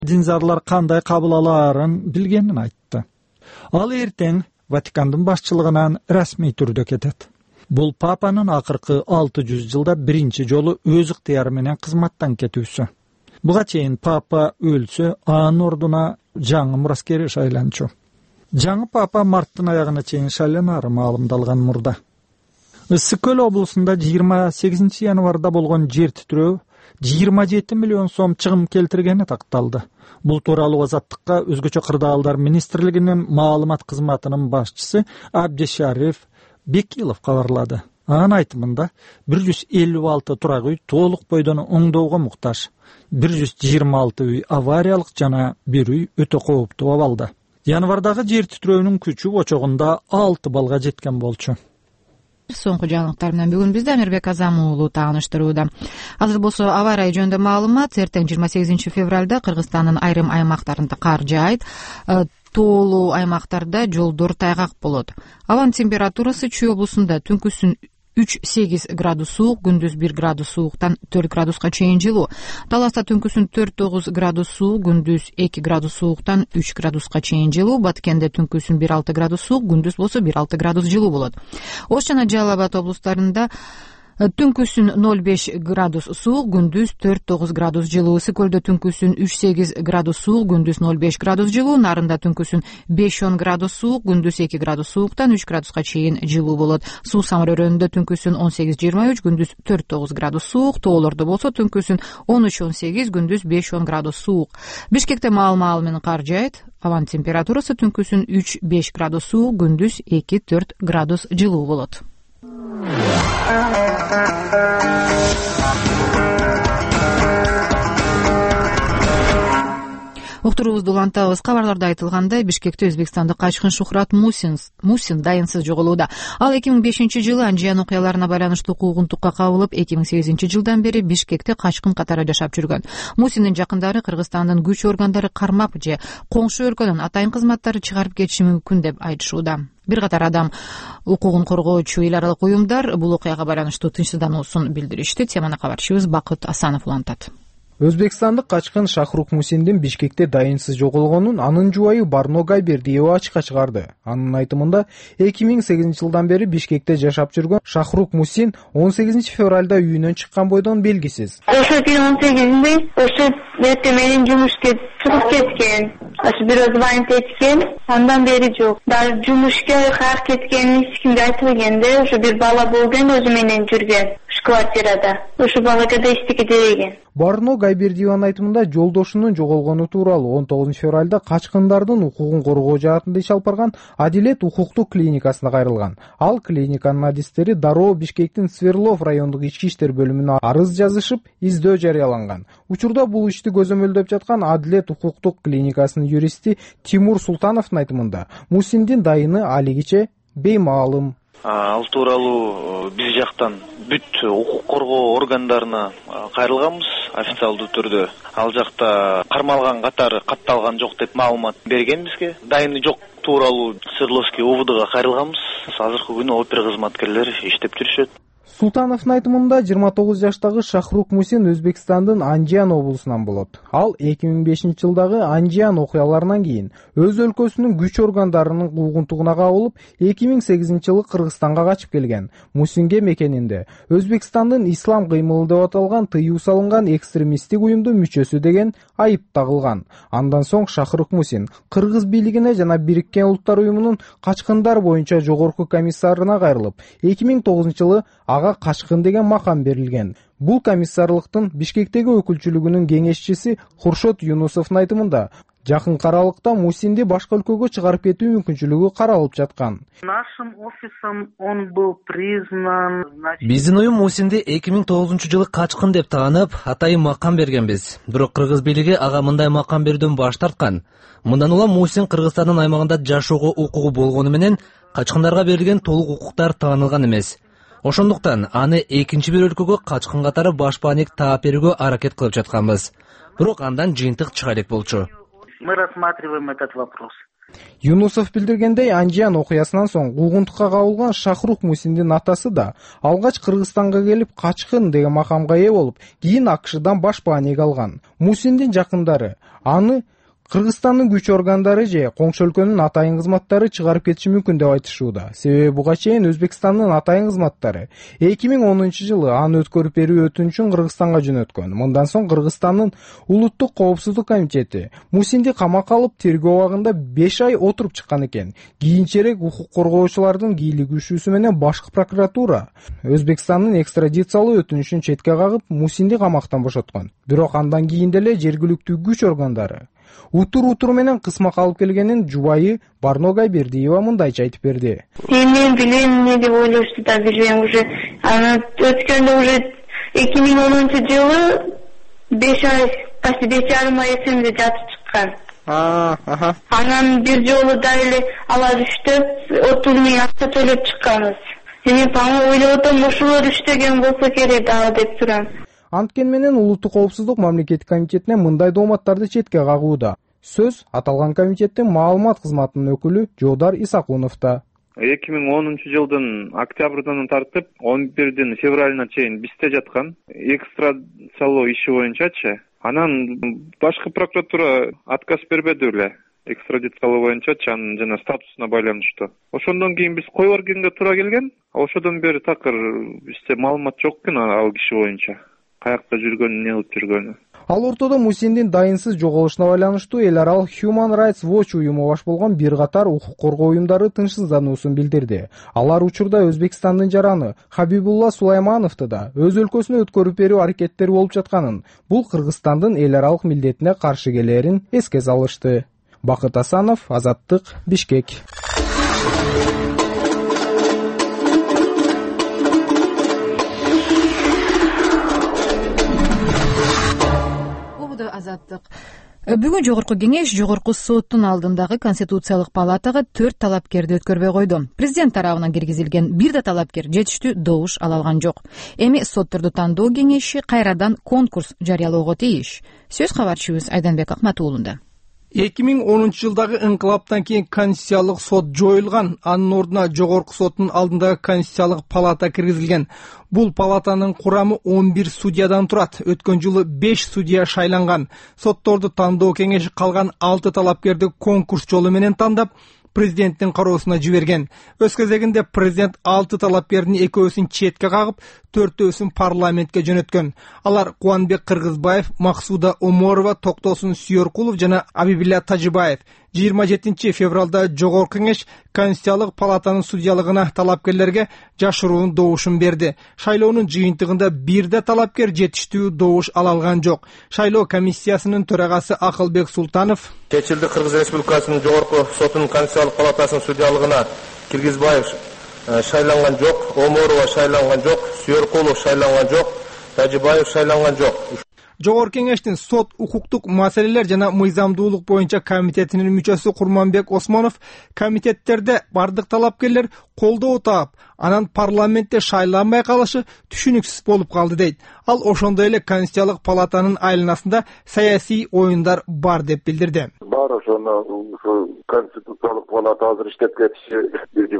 динзарлар кандай кабыл алаарын билгенин айтты. Ал эртең Ватикандын башчылыгынан расмий түрдө кетет. Бул папанын акыркы 600 жылда биринчи жолу өз ыктыяры менен кызматтан кетүүсү. Буга чейин папа өлсө, анын ордуна жаңы мураскери шайланчу. Жаңы папа марттын аягына чейин шайланары маалымдалган мурда. Ысык көл облусунда 28 январда болгон жер титирөө 27 миллион сом чыгым келтиргени такталды. Бул тууралуу Азаттыкка өзгөчө кырдаалдар министрлигинин маалымат кызматынын башчысы Абдишариф Бекилов кабарлады. Анын айтымында 156 турак үй толук бойдон оңдоого муктаж. 126 үй авариялык жана 1 үй өтө кооптуу абалда. Январдагы жер титирөөнүн күчү очогунда 6 балга жеткен болчу. Соңку жаңылыктар менен бүгүн бизде Амирбек Азам уулу тааныштырууда. Азыр болсо авария жөнүндө маалымат. Эртең 28 февралда Кыргызстандын айрым аймактарында кар жаайт. Тоолуу аймактарда жолдор тайгак болот. Абанын температурасы Чүй облусунда түнкүсүн 3-8 градус суук, күндүз 1 градус сууктан 4 градуска чейин жылуу. Таласта түнкүсүн 4-9 градус суук, күндүз 2 градус сууктан 3 градуска чейин жылуу. Баткенде түнкүсүн 1-6 градус суук, күндүз болсо 1-6 градус жылуу болот. Ош жана Жалал Абад облустарында түнкүсүн 0-5 градус суук, күндүз 4-9 градус жылуу. Ысык көлдө түнкүсүн 3-8 градус суук, күндүз 0-5 градус жылуу. Нарында түнкүсүн 5-10 градус суук, күндүз 2 градус сууктан 3 градуска чейин жылуу болот. Суу Самыр өрөөнүндө түнкүсүн 18-23, күндүз 4-9 градус суук. Тоолордо болсо түнкүсүн 13-18, күндүз 5-10 градус суук. Бишкекте маал менен кар жаайт. Абанын температурасы түнкүсүн 3-5 градус суук, күндүз 2-4 градус жылуу болот. Уктуруубузду улантабыз. Кабарларда айтылгандай, Бишкекте өзбекстандык качкын Шухрат Мусин дайынсыз жоголууда. Ал 2005 жылы Анжиян окуяларына байланыштуу куугунтукка кабылып, 2008 жылдан бери Бишкекте качкын катары жашап жүргөн. Мусиндин жакындары Кыргызстандын күч органдары кармап же коңшу өлкөнүн атайын кызматтары чыгарып кетиши мүмкүн деп айтышууда. Бир катар адам укугун коргоочу эл аралык уюмдар бул окуяга байланыштуу тынчсыздануусун билдиришти. Теманы кабарчыбыз Бакыт Асанов улантат. Өзбекстандык качкын Шахрук Мусиндин Бишкекте дайынсыз жоголгонун анын жубайы Барно Гайбердиева ачыкка чыгарды. Анын айтымында 2008 жылдан бери Бишкекте жашап жүргөн Шахрук Мусин 18 февралда үйүнөн чыккан бойдон белгисиз. Ошо 18-нде ошо менин жумушка чыгып кеткен. Ошо бирөө звонить эткен, андан бери жок. Дагы жумушка каяка кеткенин эч кимге айтылгенде, ошо бир бала болгон өзү менен жүргөн квартирада. Ошо балага да эчтеке дебеген. Барно Гайбердиеванын айтымында жолдошунун жоголгону тууралуу 19 февралда качкындардын укугун коргоо жаатында иш алып барган Адилет укуктук клиникасына кайрылган. Ал клиниканын адистери дароо Бишкектин Сверлов райондук ички иштер бөлүмүнө арыз жазышып, издөө жарыяланган. Учурда бул ишти көзөмөлдөп жаткан Адилет укуктук клиникасынын юристи Тимур Султановдун айтымында Мусиндин дайыны алигиче беймаалым. Ал тууралуу биз жактан бүт укук коргоо органдарына кайрылганбыз официалдуу түрдө. Ал жакта кармалган катары катталган жок деп маалымат берген бизге. Дайыны жок тууралуу Свердловский УВДга кайрылганбыз. Азыркы күнү опера кызматкерлери иштеп жүрүшөт. Султановдун айтымында 29 жаштагы Шахрук Мусин Өзбекстандын Анжиян облусунан болот. Ал 2005 жылдагы Анжиян окуяларынан кийин өз өлкөсүнүн күч органдарынын куугунтугуна кабылып, 2008 жылы Кыргызстанга качып келген. Мусинге мекенинде Өзбекстандын ислам кыймылы деп аталган тыюу салынган экстремисттик уюмдун мүчөсү деген айып тагылган. Андан соң Шахрук Мусин Кыргыз бийлигине жана Бириккен Улуттар уюмунун качкындар боюнча жогорку комиссарына кайрылып, 2009 жылы ага качкын деген макам берилген. Бул комиссарлыктын Бишкектеги өкүлчүлүгүнүн кеңешчиси Хуршот Юнусовдун айтымында жакын аралыкта Мусинди башка өлкөгө чыгарып кетүү мүмкүнчүлүгү каралып жаткан. Биздин уюм Мусинди 2009 жылы качкын деп таанып, атайын макам бергенбиз. Бирок Кыргыз бийлиги ага мындай макам берүүдөн баш тарткан. Мындан улам Мусин Кыргызстандын аймагында жашоого укугу болгону менен качкындарга берилген толук укуктар таанылган эмес. Ошондуктан аны экинчи бир өлкөгө качкын катары башпаник таап берүүгө аракет кылып жатканбыз. Бирок андан жыйынтык чыга элек болчу. Мы рассматриваем этот вопрос. Юнусов билдиргендей, Анжиан окуясынан соң куугунтукка кабылган Шахрух Мусиндин атасы да алгач Кыргызстанга келип качкын деген макамга ээ болуп, кийин АКШдан баш бааник алган. Мусиндин жакындары аны Кыргызстандын күч органдары же коңшу өлкөнүн атайын кызматтары чыгарып кетиши мүмкүн деп айтышууда. Себеби буга чейин Өзбекстандын атайын кызматтары 2010-жылы аны өткөрүп берүү өтүнүчүн Кыргызстанга жөнөткөн. Мындан соң Кыргызстандын улуттук коопсуздук комитети Мусинди камакка алып тергөө абагында 5 ай отуруп чыккан экен. Кийинчерээк укук коргоочулардын кийлигишүүсү менен башкы прокуратура Өзбекстандын экстрадициялоо өтүнүчүн четке кагып, Мусинди камактан бошоткон. Бирок андан кийин деле жергиликтүү күч органдары утур менен кысмак алып келгенин жубайы Барнога Бердиева мындайча айтып берди. Мен билем эмне деп ойлошту да билем уже. Аны өткөндө уже 2010-жылы 5 ай, почти 5,5 ай эсимде жатып чыккан. Анан бир жолу да эле ала түштү, отурмай акча төлөп чыкканбыз. Мен паңа ойлоп отурмун, ушулар иштеген болсо керек дагы деп турам. Анткени менен улуттук коопсуздук мамлекеттик комитетине мындай дооматтарды четке кагууда. Сөз аталган комитеттин маалымат кызматынын өкүлү Жодар Исакуновдо. 2010-жылдын октябрынан тартып 11 февралына чейин бизде жаткан экстрадициялоо иши боюнчачы. Анан башкы прокуратура отказ бербеди эле. Экстрадициялоо боюнча анын жана статусуна байланыштуу. Ошондон кийин биз кое бергенге туура келген. Ошодон бери такыр бизде маалымат жок экен ал киши боюнча. Каякта жүргөнү, эмне кылып жүргөнү. Ал ортодо Мусиндин дайынсыз жоголушуна байланыштуу эл аралык Human Rights Watch уюму баш болгон бир катар укук коргоо уюмдары тынчсыздануусун билдирди. Алар учурда Өзбекстандын жараны Хабибулла Сулаймановду да өз өлкөсүнө өткөрүп берүү аракеттери болуп жатканын, бул Кыргызстандын эл аралык милдетине каршы келээрин эске салышты. Бакыт Асанов, Азаттык, Бишкек. Азаттык. Бүгүн жогорку кеңеш жогорку соттун алдындагы Конституциялык палатага 4 талапкерди өткөрбөй койду. Президент тарабынан киргизилген бир да талапкер жетиштүү добуш ала алган жок. Эми сотторду тандоо кеңеши кайрадан конкурс жарыялоого тийиш. Сөз кабарчыбыз Айданбек Акматуулунда. 2010-жылдагы инкылаптан кийин Конституциялык сот жоюлган, анын ордуна жогорку соттун алдындагы Конституциялык палата киргизилген. Бул палатанын курамы 11 судьядан турат. Өткөн жылы 5 судья шайланган. Сотторду тандоо кеңеши калган 6 талапкерди конкурс жолу менен тандап, президенттин кароосуна жиберген. Өз кезегинде президент 6 талапкердин экөөсүн четке кагып, 4-өсүн парламентке жөнөткөн. Алар Кубанбек Кыргызбаев, Максуда Оморова, Токтосун Сүйөркулов жана Абибилла Тажибаев. 27 февралда жогорку кеңеш Конституциялык палатанын судьялыгына талапкерлерге жашыруун добушун берди. Шайлоонун жыйынтыгында бир да талапкер жетиштүү добуш ала алган жок. Шайлоо комиссиясынын төрагасы Акылбек Султанов Чечилди Кыргыз Республикасынын жогорку сотунун Конституциялык палатасынын судьялыгына Киргизбаев шайланган жок, Оморова шайланган жок, Сүйөркулов шайланган жок, Тажибаев шайланган жок. Жогорку кеңештин сот укуктук маселелер жана мыйзамдуулук боюнча комитетинин мүчөсү Курманбек Осмонов комитеттерде бардык талапкерлер колдоо таап, анан парламентте шайланбай калышы түшүнүксүз болуп калды дейт. Ал ошондой эле Конституциялык палатанын айланасында саясий оюндар бар деп билдирди. Бар ошону Конституциялык палата азыр иштеп кетиши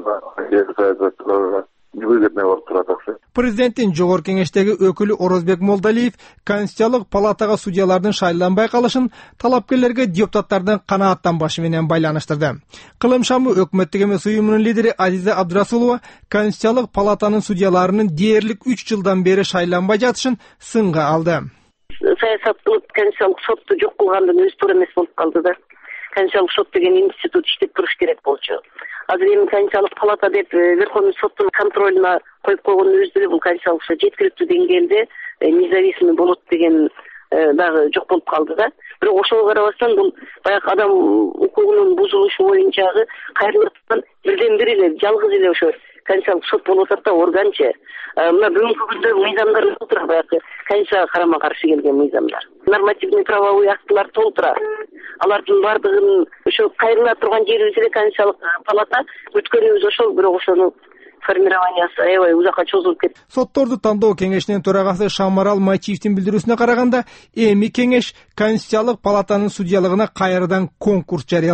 Президенттин жогорку кеңештеги өкүлү Орозбек Молдалиев Конституциялык палатага судьялардын шайланбай калышын талапкерлерге депутаттардын канааттанбашы менен байланыштырды. Кылым шамы өкмөттүк эмес уюмунун лидери Азиза Абдрасулова Конституциялык палатанын судьяларынын дээрлик 3 жылдан бери шайланбай жатышын сынга алды. Саясаттуулук Конституциялык сотту жок кылгандын өзү туура эмес болуп калды да. Конституциялык сот деген институт иштеп туруш керек болчу. Азыр эми Конституциялык палата деп Верховный соттун контролуна коюп койгондун өзү деле бул Конституциялык сот жеткиликтүү деңгээлде независимый болот деген дагы жок болуп калды да. Бирок ошого карабастан бул баягы адам укугунун бузулушу боюнчагы кайрылыктан бирден бир эле жалгыз эле ошо Конституциялык сот болуп атат да, органчы. Мына бүгүнкү күндө мыйзамдар толтура, баягы Конституцияга карама каршы келген мыйзамдар. Нормативный правовой актылар толтура. Алардын бардыгын ошо кайрыла турган жерибиз эле Конституциялык палата, өткөнүбүз ошол, бирок ошону формированиясы аябай узакка чозулуп кетти. Сотторду тандоо кеңешинин төрагасы Шамарал Майчиевдин билдирүүсүнө караганда, эми кеңеш Конституциялык палатанын судьялыгына кайрадан конкурс жарыялайт.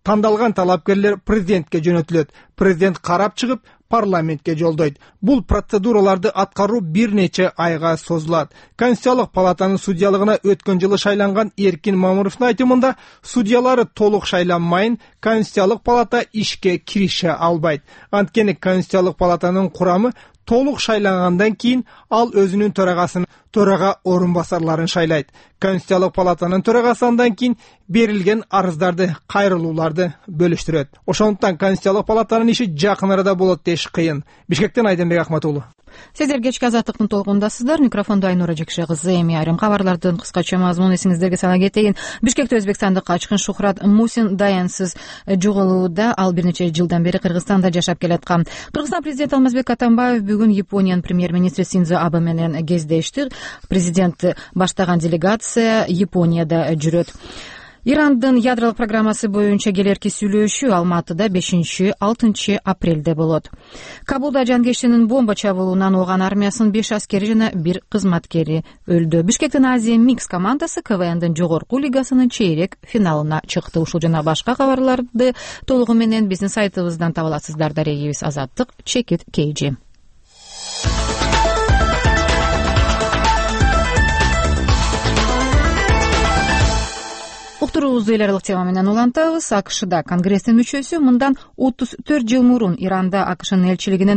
тандалган талапкерлер президентке жөнөтүлөт. Президент карап чыгып, парламентке жолдойт. Бул процедураларды аткаруу бир нече айга созулат. Конституциялык палатанын судьялыгына өткөн жылы шайланган Эркин Мамуровдун айтымында, судьялары толук шайланмайын Конституциялык палата ишке кирише албайт. Анткени Конституциялык палатанын курамы толук шайлангандан кийин ал өзүнүн төрага орун басарларын шайлайт. Конституциялык палатанын төрагасы андан кийин берилген арыздарды, кайрылууларды бөлүштүрөт. Ошондуктан Конституциялык палатанын иши жакын арада болот деш кыйын. Бишкектен Айденбек Ахматуулу. Сиздер кечки азаттыктын толкундасыздар. Микрофондо Айнура Жекше кызы. Эми айрым кабарлардын кыскача мазмунун эсиңиздерге сала кетейин. Бишкекте Өзбекстандык качкын Шухрат Мусин даянсыз жоголууда. Ал бир нече жылдан бери Кыргызстанда жашап келаткан. Кыргызстан президенти Алмазбек Атамбаев бүгүн Япониянын премьер-министри Синдзо Абе менен кездешти. Президент баштаган делегация Японияда жүрөт. Ирандын ядролук программасы боюнча келерки сүйлөшүү Алматыда 5-6 апрелде болот. Кабулда жанкештинин бомба чабуулунан ооган армиясынын 5 аскери жана 1 кызматкери өлдү. Бишкектин Азия Микс командасы КВНдин жогорку лигасынын чейрек финалына чыкты. Ушул жана башка кабарларды толугу менен биздин сайтыбыздан таба аласыздар. Дарегибиз Азаттык Чекит Кейджи. Уктуруубузду эл аралык тема менен улантабыз. АКШда Конгресстин мүчөсү мындан 34 жыл мурун Иранда АКШнын элчилигинин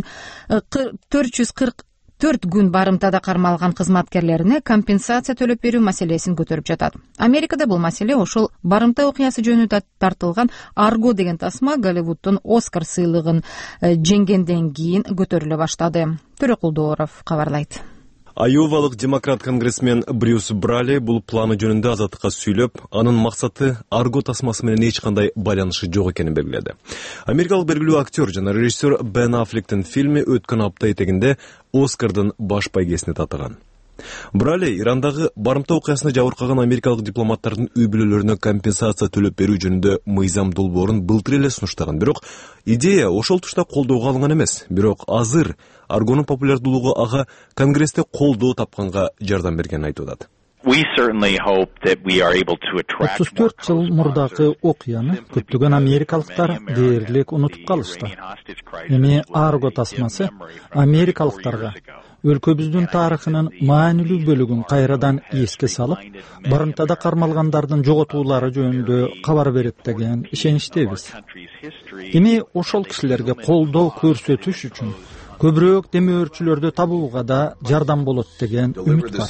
444 күн барымтада кармалган кызматкерлерине компенсация төлөп берүү маселесин көтөрүп жатат. Америкада бул маселе ошол барымта окуясы жөнүндө тартылган Арго деген тасма Голливуддун Оскар сыйлыгын жеңгенден кийин көтөрүлө баштады. Төрөкулдууров кабарлайт. Айовалык демократ конгрессмен Брюс Брали бул планы жөнүндө Азаттыкка сүйлөп, анын максаты Арго тасмасы менен эч кандай байланышы жок экенин белгиледи. Америкалык белгилүү актер жана режиссер Бен Аффлектин фильми өткөн апта этегинде Оскардын баш байгесине татыган. Брали Ирандагы барымта окуясына жабыркаган америкалык дипломаттардын үй бүлөлөрүнө компенсация төлөп берүү жөнүндө мыйзам долбоорун былтыр эле сунуштаган. Бирок идея ошол тушта колдоого алынган эмес. Бирок азыр Аргонун популярдуулугу ага Конгрессте колдоо тапканга жардам бергенин айтып атат. 34 жыл мурдагы окуяны көптөгөн америкалыктар дээрлик унутуп калышты. Эми Арго тасмасы америкалыктарга өлкөбүздүн тарыхынын маанилүү бөлүгүн кайрадан эске салып, барымтада кармалгандардын жоготуулары жөнүндө кабар берет деген ишеничтебиз. Эми ошол кишилерге колдоо көрсөтүш үчүн көбүрөөк демөөрчүлөрдү табууга да жардам болот деген үмүт бар.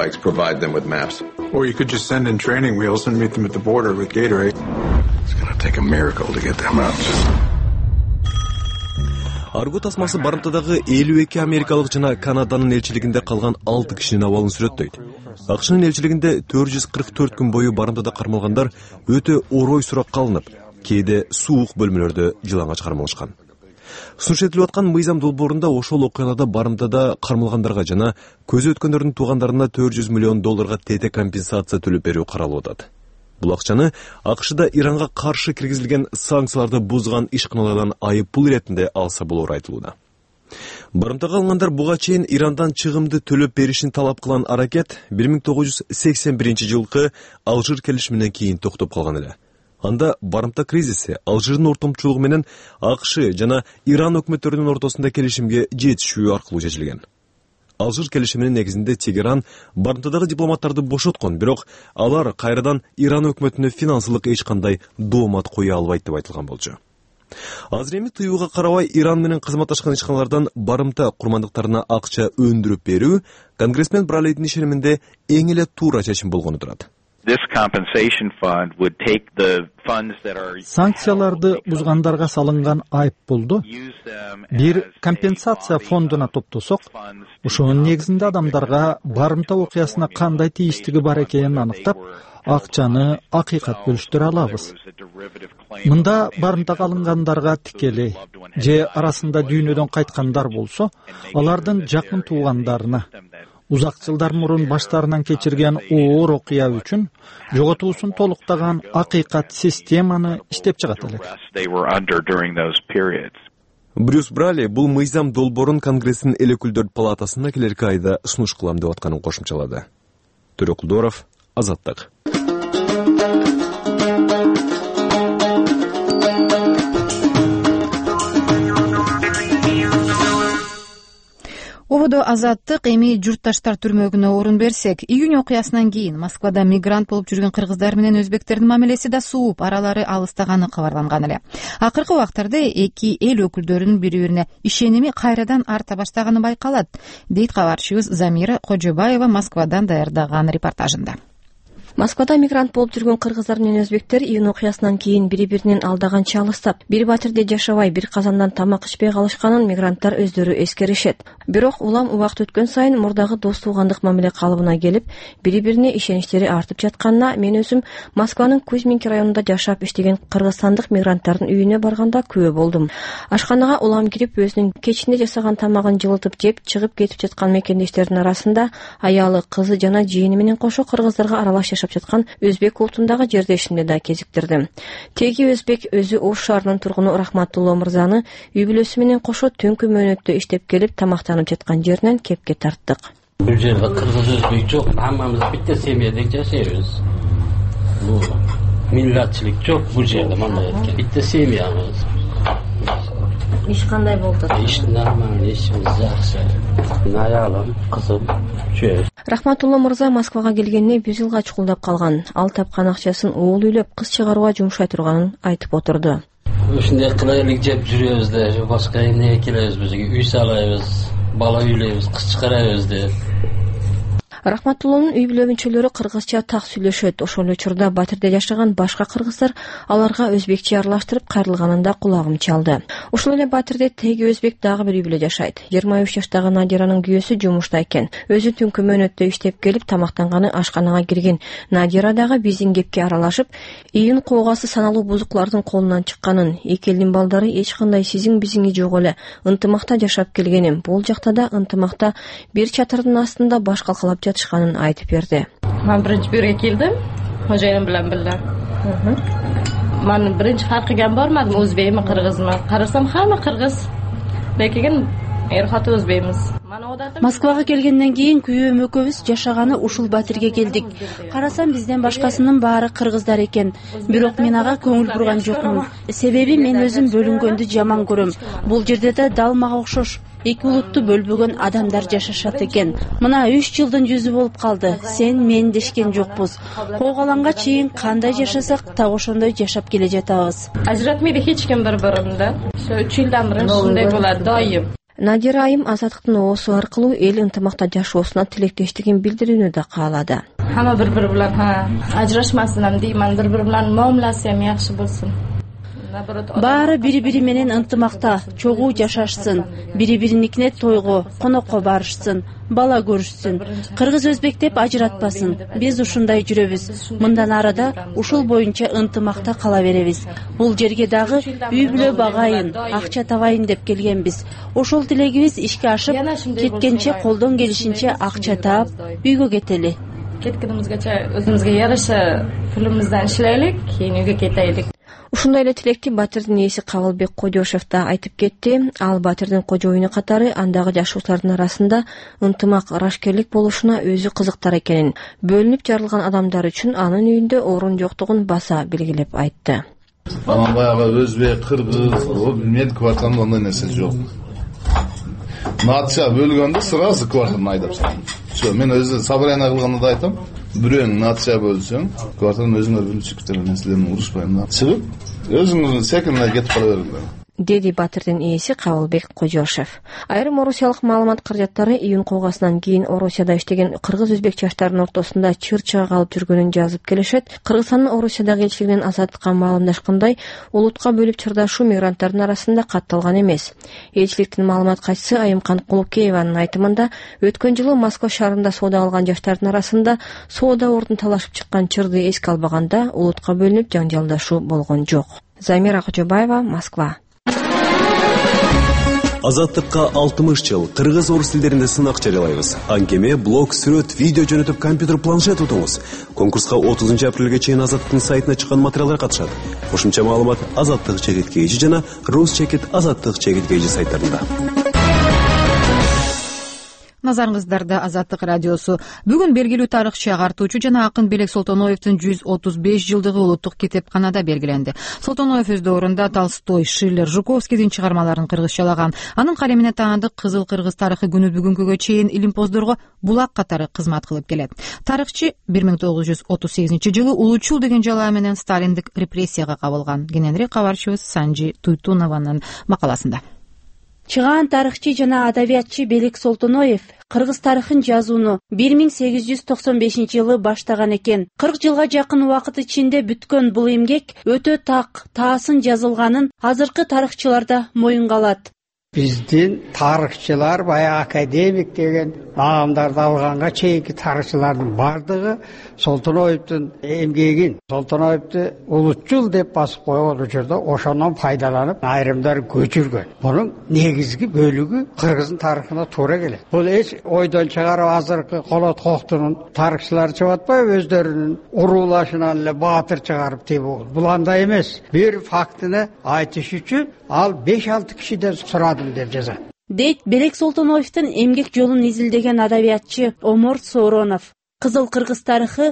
Арго тасмасы барымтадагы 52 америкалык жана Канаданын элчилигинде калган 6 кишинин абалын сүрөттөйт. АКШнын элчилигинде 444 күн бою барымтада кармалгандар өтө орой суракка алынып, кээде суук бөлмөлөрдө жылаңач кармалышкан. Сунуш этилип аткан мыйзам долбоорунда ошол окуяларда барымтада кармалгандарга жана көзү өткөндөрдүн туугандарына $400 миллион тете компенсация төлөп берүү каралып атат. Бул акчаны АКШда Иранга каршы киргизилген санкцияларды бузган ишканалардан айып пул иретинде алса болор айтылууда. Барымтага алынгандар буга чейин Ирандан чыгымды төлөп беришин талап кылган аракет 1981-жылкы Алжир келишиминен кийин токтоп калган эле. Анда барымта кризиси Алжирдин ортомчулугу менен АКШ жана Иран өкмөттөрүнүн ортосунда келишимге жетишүү аркылуу чечилген. Алжир келишиминин негизинде Тегеран барымтадагы дипломаттарды бошоткон, бирок алар кайрадан Иран өкмөтүнө финансылык эч кандай доомат кое албайт деп айтылган болчу. Азыр эми тыюуга карабай Иран менен кызматташкан ишканалардан барымта курмандыктарына акча өндүрүп берүү конгрессмен Бралидин ишениминде эң эле туура чечим болгону турат. Санкцияларды бузгандарга салынган айып пулду бир компенсация фондуна топтосок, ошонун негизинде адамдарга барымта окуясына кандай тийиштиги бар экенин аныктап, акчаны акыйкат бөлүштүрө алабыз. Мында барымтага алынгандарга тикелей же арасында дүйнөдөн кайткандар болсо, алардын жакын туугандарына узак жылдар мурун баштарынан кечирген оор окуя үчүн жоготуусун толуктаган акыйкат системаны иштеп чыгат элек. Брюс Брали бул мыйзам долбоорун Конгресстин эл өкүлдөр палатасына келерки айда сунуш кылам деп атканын кошумчалады. Төрөкулдууров, Азаттык. Борборудо Азаттык эми журтташтар түрмөгүнө орун берсек, июнь окуясынан кийин Москвада мигрант болуп жүргөн кыргыздар менен өзбектердин мамилеси да сууп, аралары алыстаганы кабарланган эле. Акыркы убактарда эки эл өкүлдөрүнүн бири-бирине ишеними кайрадан арта баштаганы байкалат, дейт кабарчыбыз Замира Кожобаева Москвадан даярдаган репортажында. Москвада мигрант болуп жүргөн кыргыздар менен өзбектер июнь окуясынан кийин бири-биринен алдаганча алыстап, бир батирде жашабай, бир казандан тамак ичпей калышканын мигранттар өздөрү эскеришет. Бирок улам убакыт өткөн сайын мурдагы дос туугандык мамиле калыбына келип, бири-бирине ишеничтери артып жатканына мен өзүм Москванын Кузьминки районунда жашап иштеген кыргызстандык мигранттардын үйүнө барганда күбө болдум. Ашканага улам кирип, өзүнүн кечинде жасаган тамагын жылытып жеп, чыгып кетип жаткан мекендештердин арасында аялы, кызы жана жээни менен кошо кыргыздарга аралаш жаткан өзбек улутундагы жердешимди да кезиктирдим. Теги өзбек өзү Ош шаарынын тургуну Рахматулло мырзаны үй бүлөсү менен кошо түнкү мөөнөттө иштеп келип тамактанып жаткан жеринен кепке тарттык. Бул жерде кыргыз өзбек жок, хаммамыз битте семьядек жашайбыз. Бул миллатчылык жок бул жерде, мындай экен. Битте семьябыз. Иш кандай болду? Иш нормально, ишimiz жакшы. Аялым, кызым, чөй. Рахматулло мырза Москвага келгенине 1 жылга чукулдап калган. Ал тапкан акчасын уул үйлөп, кыз чыгарууга жумшай турганын айтып отурду. Ушундай кылайлык жеп жүрөбүз да, башка эмне келебиз бизге, үй салайбыз, бала үйлөйбүз, кыз чыгарабыз деп. Рахматуллонун үй бүлө мүчөлөрү кыргызча так сүйлөшөт. Ошол учурда батирде жашаган башка кыргыздар аларга өзбекче аралаштырып кайрылганын да кулагым чалды. Ошол эле батирде теги өзбек дагы бир үй бүлө жашайт. 23 жаштагы Надираның күйөөсү жумушта экен. Өзү түнкү мөөнөттө иштеп келип тамактанганы ашканага кирген. Надира дагы биздин кепке аралашып, июнь куугасы саналуу бузуклардын колунан чыкканын, эки элдин балдары эч кандай сизиң бизиңи жок эле, ынтымакта жашап келгенин, бул жакта да ынтымакта бир чатырдын астында баш калкалап жатышканын айтып берди. Мен биринчи бирге келдим, хожайыным менен бирге. Мен биринчи фарк кылган бармадым, өзбекми, кыргызмы. Карасам хамма кыргыз. Лекин эр-хаты өзбекмиз. Москвага келгенден кийин күйөөм экөөбүз жашаганы ушул батирге келдик. Карасам бизден башкасынын баары кыргыздар экен. Бирок мен ага көңүл бурган жокмун. Себеби мен өзүм бөлүнгөндү жаман көрөм. Бул жерде да дал мага окшош эки улутту бөлбөгөн адамдар жашашат экен. Мына 3 жылдын жүзү болуп калды. Сен мен дешкен жокпуз. Койгаланга чейин кандай жашасак так ошондой жашап келе жатабыз. Ажыратмайт эч ким бири-бирин да. 3 жылдан бери ушундай болот дайым. Надира айым Азаттыктын оосу аркылуу эл ынтымакта жашоосуна тилектештигин билдирүүнү да каалады. Хамма бири-бири менен ажырашмасын деймин, бири-бири менен мамилеси жакшы болсун. Баары бири-бири менен ынтымакта, чогуу жашашсын, бири-бириникине тойго, конокко барышсын, бала көрүшсүн. Кыргыз өзбек деп ажыратпасын. Биз ушундай жүрөбүз. Мындан арада ушул боюнча ынтымакта кала беребиз. Бул жерге дагы үй бүлө багайын, акча табайын деп келгенбиз. Ошол тилегибиз ишке ашып, кеткенче колдон келишинче акча таап, үйгө кетели. Кеткенибизгече өзүбүзгө жараша пулубуздан иштелелик, кийин үйгө кетелик. Ушундай эле тилекти батирдин ээси Кабылбек Кодёшев да айтып кетти. Ал батирдин кожоюну катары андагы жашоочулардын арасында ынтымак, арашкерлик болушуна өзү кызыктар экенин, бөлүнүп жарылган адамдар үчүн анын үйүндө орун жоктугун баса белгилеп айтты. Анан баягы өзбек, кыргыз, мен квартирамда андай нерсе жок. Натча бөлгөндө сразу квартираны айдап салам. Всё, мен өзү собрание кылганда да айтам. Бирөөң натча бөлсөң, квартираны өзүңөр бөлүп чыгып кетер нерселерди урушпайм да. Чыгып, өзүңөр секиндей кетип кала бериңер. Деди батирдин ээси Кабылбек Кожошев. Айрым орусиялык маалымат каражаттары июнь куугасынан кийин Орусияда иштеген кыргыз-өзбек жаштарынын ортосунда чыр-чыга калып жүргөнүн жазып келишет. Кыргызстандын Орусиядагы элчилигинин Азаттыкка маалымдашкандай, улутка бөлүп чырдашуу мигранттардын арасында катталган эмес. Элчиликтин маалымат катчысы Айымкан Кулукееванын айтымында, өткөн жылы Москва шаарында соода алган жаштардын арасында соода ордун талашып чыккан чырды эске албаганда улутка бөлүнүп жаңжалдашуу болгон жок. Замира Кожобаева, Москва. Азаттыкка 60 жыл кыргыз орус тилдеринде сынак жарыялайбыз. Аңгеме, блог, сүрөт, видео жөнөтүп компьютер, планшет утуңуз. Конкурска 30 апрелге чейин Азаттыктын сайтына чыккан материалдар катышат. Кошумча маалымат Азаттык-KG жана Рус-Азаттык-KG сайттарында. назарыңыздарда Азаттык радиосу. Бүгүн белгилүү тарыхчы, агартуучу жана акын Белек Солтоноевдин 135 жылдыгы улуттук китепканада белгиленди. Солтоноев өз доорунда Толстой, Шиллер, Жуковскийдин чыгармаларын кыргызчалаган. Анын калемине таандык Кызыл Кыргыз тарыхы күнү бүгүнгүгө чейин илимпоздорго булак катары кызмат кылып келет. Тарыхчы 1938 жылы Улучул деген жалаа менен сталиндик репрессияга кабылган. Кененирээк кабарчыбыз Санжи Туйтунованын макаласында. Чыгаан тарыхчы жана адабиятчы Белек Солтоноев кыргыз тарыхын жазууну 1895 жылы баштаган экен. 40 жылга жакын убакыт ичинде бүткөн бул эмгек өтө таасын жазылганын азыркы тарыхчыларда моюнга алат. Биздин тарыхчылар баягы академик деген наамдарды алганга чейинки тарыхчылардын бардыгы Солтоноевдин эмгегин, Солтоноевди улутчул деп басып койгон учурда ошондон пайдаланып айрымдар көчүргөн. Мунун негизги бөлүгү кыргыздын тарыхына туура келет. Бул эч ойдон чыгарып азыркы Колот Коктунун тарыхчылары чыгып атпайбы, өздөрүнүн уруулашынан эле баатыр чыгарып тебүү. Бул андай эмес. Бир фактыны айтыш үчүн ал 5-6 кишиден сурадым деп жазат. Дейт Белек Солтоноевдин эмгек жолун изилдеген адабиятчы Омор Сооронов. Кызыл Кыргыз тарыхы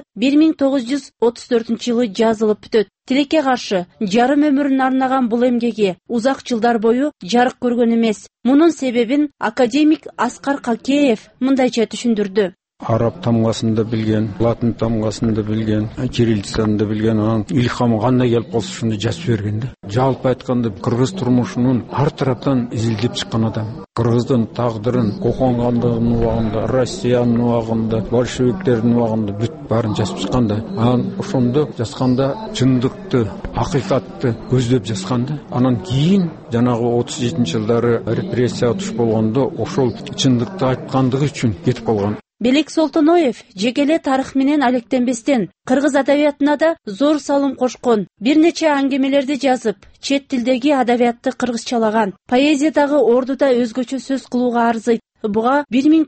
1934 жылы жазылып бүтөт. Тилекке каршы жарым өмүрүн арнаган бул эмгеги узак жылдар бою жарык көргөн эмес. Мунун себебин академик Аскар Какеев мындайча түшүндүрдү. Араб тамгасын да билген, латын тамгасын да билген, кириллицаны да билген, анан илхамы кандай келип калса ушуну жазып берген да. Жалпы айтканда кыргыз турмушунун ар тараптан изилдеп чыккан адам. Кыргыздын тагдырын Кокон хандыгынын убагында, Россиянын убагында, большевиктердин убагында бүт баарын жазып чыккан да. Анан ошондо жазганда чындыкты, акыйкатты көздөп жазган да. Анан кийин жанагы 37-жылдары репрессия туш болгондо ошол чындыкты айткандыгы үчүн кетип калган. Белек Солтоноев жекеле тарых менен алектенбестен кыргыз адабиятына да зор салым кошкон. Бир нече аңгемелерди жазып, чет тилдеги адабиятты кыргызчалаган. Поэзиядагы ордуда өзгөчө сөз кылууга арзыйт. Буга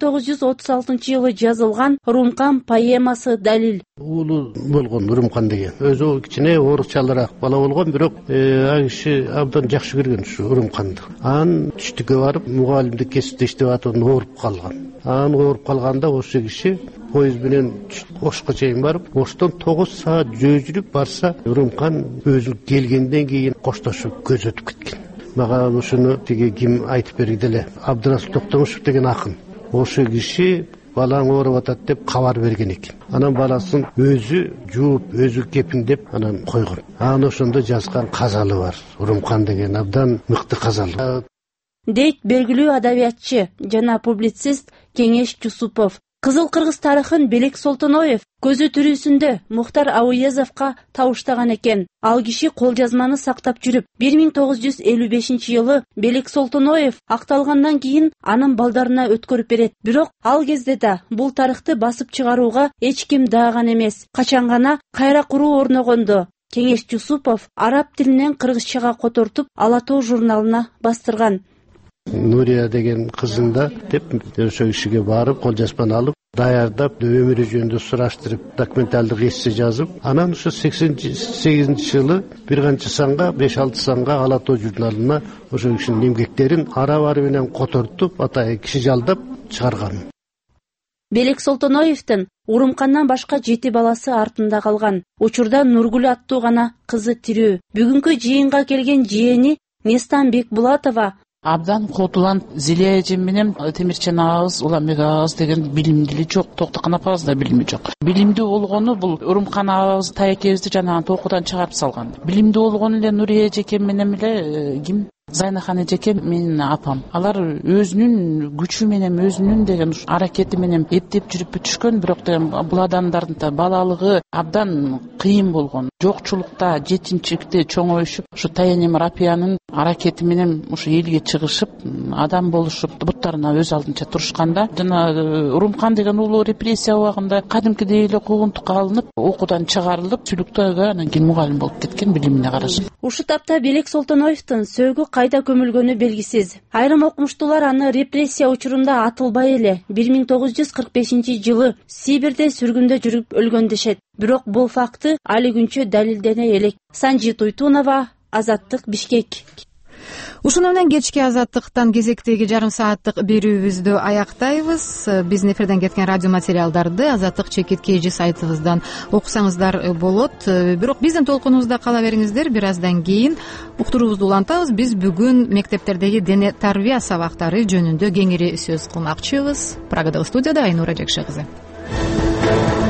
1936 жылы жазылган Румкан поэмасы далил. Улуу болгон Румкан деген. Өзү кичине орусчалыраак бала болгон, бирок ал киши абдан жакшы көргөн ушу Румканды. Анан түштүккө барып, мугалимдик кесипте иштеп атып ооруп калган. Анан ооруп калганда ошо киши поезд менен Ошко чейин барып, Оштон 9 саат жүрүп барса, Румкан өзү келгенден кийин коштошуп көз өтүп кеткен. Мага ушуну тиги ким айтып берди эле, Абдырасыл Токтомушев деген акын. Ошо киши балаң ооруп атат деп кабар берген экен. Анан баласын өзү жууп, өзү кепиңдеп анан койгон. Анан ошондо жазган казалы бар. Румкан деген абдан мыкты казалы. Дейт белгилүү адабиятчы жана публицист Кеңеш Жусупов. Кызыл Кыргыз тарыхын Белек Солтоноев көзү тирүүсүндө Мухтар Ауезовго табыштаган экен. Ал киши кол жазманы сактап жүрүп, 1955 жылы Белек Солтоноев акталгандан кийин анын балдарына өткөрүп берет. Бирок ал кезде да бул тарыхты басып чыгарууга эч ким дааган эмес. Качан гана кайра куруу орногондо Кеңеш Жусупов араб тилинен кыргызчага котортуп Ала Тоо журналына бастырган. Нурия деген кызында деп ошо кишиге барып кол жазманы алып, даярдап, өмүрү жөнүндө сураштырып, документалдык эссе жазып, анан ошо 88 жылы бир канча санга, 5-6 санга Ала Тоо журналына ошо кишинин эмгектерин арабы менен котортуп, атайын киши жалдап чыгарган. Белек Солтоноевдин Урумкандан башка 7 баласы артында калган. Учурда Нургүл аттуу гана кызы тирүү. Бүгүнкү жыйынга келген жыйыны Нестан Бекбулатова абдан Котулан Зилия эжем менен Темирчен агабыз, Уламбек агабыз деген билимдүү жок, Токтокан апабыз да билимдүү жок. Билимдүү болгону бул Урумкан агабыз Таекебизди жанагы токудан чыгарып салган. Билимдүү болгону эле Нурия эжекем менен эле ким? Зайнахан эжекем менин апам. Алар өзүнүн күчү менен, өзүнүн деген аракети менен эптеп жүрүп бүтүшкөн, бирок деген бул адамдардын да балалыгы абдан кыйын болгон. Жокчулукта, жетинчиликте чоңоюшуп, ушу Таянем Рапиянын аракети менен ушу элге чыгышып, адам болушуп, буттарына өз алдынча турушканда, жана Урумкан деген улуу репрессия убагында кадимкидей эле куугунтукка алынып, окуудан чыгарылып, сүйлүктөгө анан кийин мугалим болуп кеткен билимине карашы. Ушу тапта Белек Солтоноевдин сөөгү кайда көмүлгөнү белгисиз. Айрым окумуштуулар аны репрессия учурунда атылбай эле 1945 жылы Сибирде сүргүндө жүрүп өлгөн дешет. Бирок бул факты али күнчө далилдене элек. Санжи Туйтунова, Азаттык, Бишкек. ушуну менен кечки азаттыктан кезектеги жарым сааттык берүүбүздү аяктайбыз. Биздин эфирден кеткен радио материалдарды азаттык /kg сайтыбыздан окусаңыздар болот. Бирок биздин толкунубузда кала бериңиздер. Бир аздан кийин уктуруубузду улантабыз. Биз бүгүн мектептердеги дене тарбия сабактары жөнүндө кеңири сөз кылмакчыбыз. Прагадагы студияда Айнура Жакшы кызы.